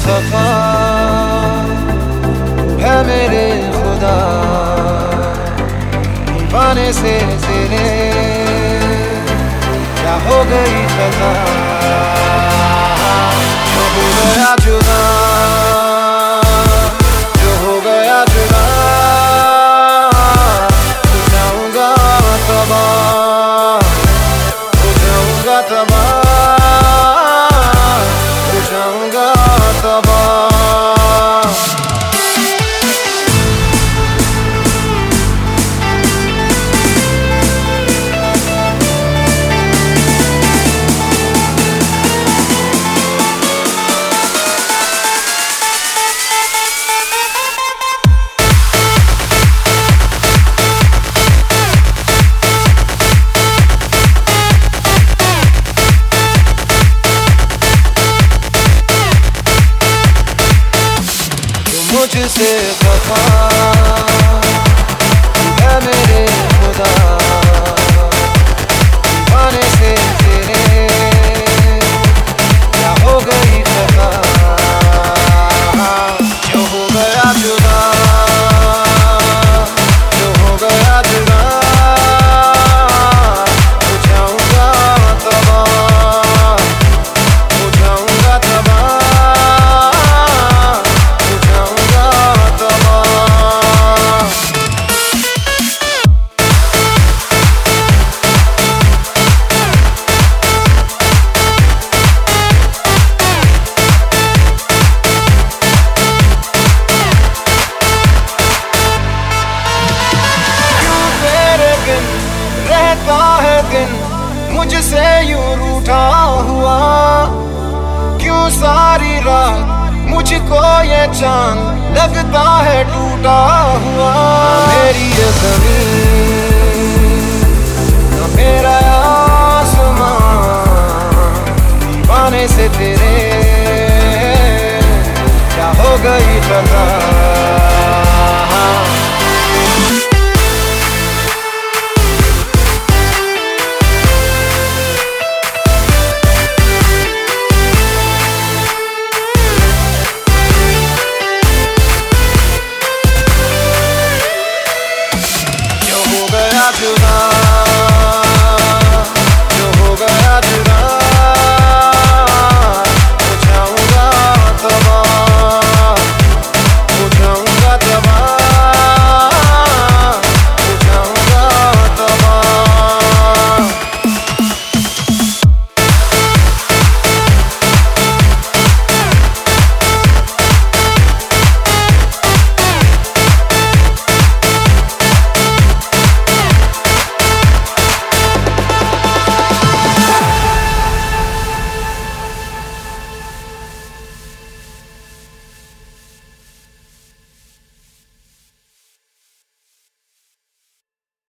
खफा है मेरे खुदा, दीवाने से तेरे क्या हो गई खता। जो हो गया जुदा, जो हो गया जुदा, हो जाऊंगा तबाह, हो जाऊंगा तबाह, हो जाऊंगा तबाह। मुझसे खफा है मेरे खुदा, दीवाने से तेरे क्या हो गई खता। जो हो गया जुदा, जो हो गया जुदा, हो जाऊंगा तबाह, हो जाऊंगा तबाह। रहता है दिन मुझसे यूं रूठा हुआ, क्यों सारी रात मुझको ये चांद लगता है टूटा हुआ। मेरी ये ज़मीन न मेरा आसमां, दीवाने से तेरे क्या हो गई खता।